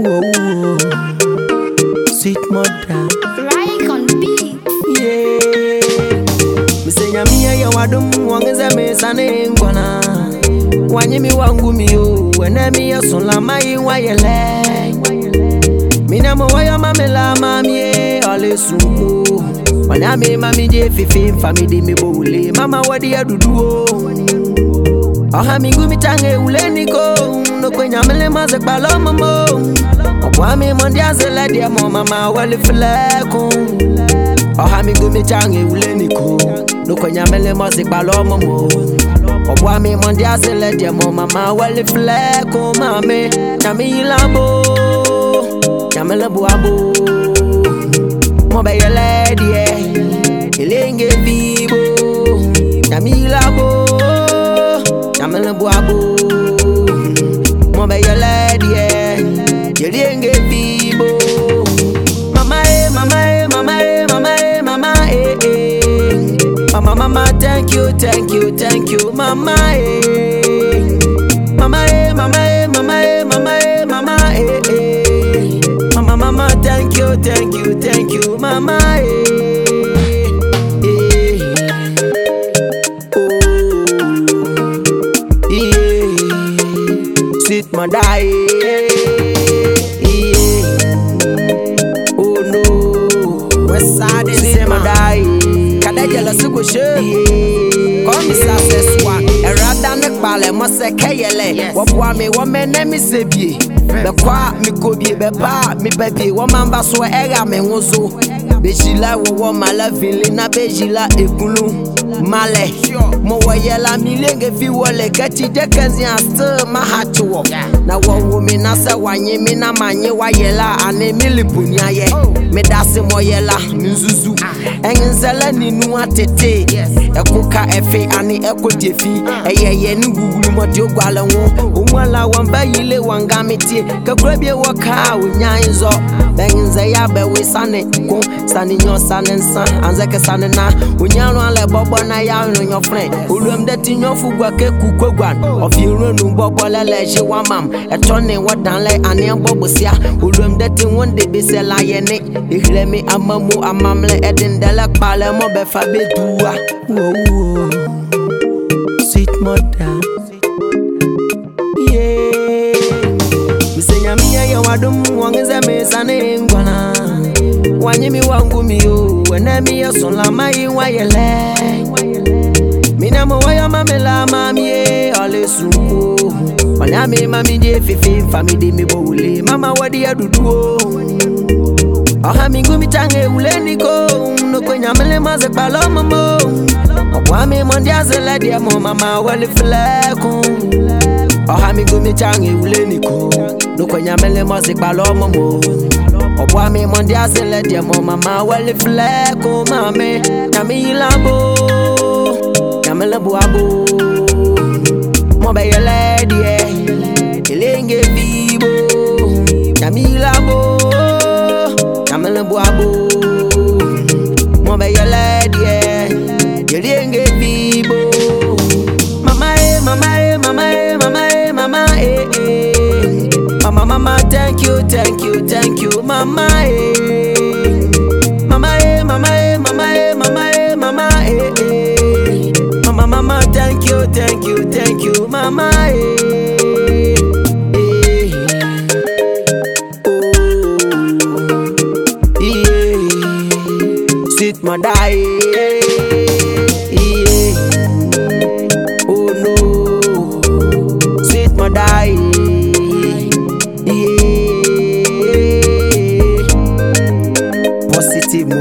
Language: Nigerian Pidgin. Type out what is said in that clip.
Whoa, sweet mother. Right on beat. Yeah. Me say nyamiya ya wadum wangeza mesane ngwana. Wanyimi wangu miyo, wenemi ya sulama iwayele. Mina mwaya mamela mamie ale sumo. Wanyami mami je fifi famidi mi bowle. Mama wadi ya duduo. Aha mingu mitange uleniko. No kwenya mele maze baloma mo. Wami mondia zela dia mo mama wali fleko. Aha mingu mitange uleniko. No kwenya mele maze baloma mo. Wami mondia zela dia mo mama wali fleko mame. Nyami labo. Nyamele buabo. Mobe yele die. Ilenge vibo. Nyami labo. Nyamele buabo. Mobe yele die. Ilenge vibo. Mama mama mama mama Mama thank you mama Mama mama thank you mama Sweet mother oh no west side is mother kadajala sugo she come success one erada ne pale mo se keyele wo boa me wo mena mi sebie be kwa mi kobie be pa mi bebie wo mamba so era me wozo bejila wo mala vili na bejila ekunu male mo wayela mi lenge fi wole kati de kazi asto ma hatuo na wo mi na se wanye mi na manye wayela ane mi lipunya ye me dase mo yela nzuzu enzela ninu atete ekoka efe ane ekodefi eyeye ni gugulu mo de ogwale wo omwala wamba yile wanga metie kakura bie woka onyanzo benze ya be we sane ko sane nyo sane nsa anzeke sane na onyalo ale bobo na ya no your friend olum de tinyo fugwa ke kukogwan ofiru nu bobo lele je wamam etone wodan le ane bobosia olum de tin wonde be se la ye ne ehlemi amamu amamle edindele pale mo be fa bedua wo sweet mother yeah misenya miya ya wadum wangeza mesane ngwana wanyimi wangu miyo wenemi ya sulama iwayele Mina mwaya mamela mamie ale sumo Wanyami mami je fifi famidi mi bowle Mama wadi ya duduo Aha mingu mitange uleniko No kwenya mele maze baloma mo Wami mondia zela dia mo mama wali fleko Aha mingu mitange uleniko No kwenya mele maze baloma mo Wami mondia zela dia mo mama wali fleko mame Nyami labo Nyamele buabo Mobe yele die Ilenge vibo Nyami labo Nyamele buabo Mobe yele die Ilenge vibo Mama Mama thank you mama Mama thank you mama Sweet mother oh no sweet mother positive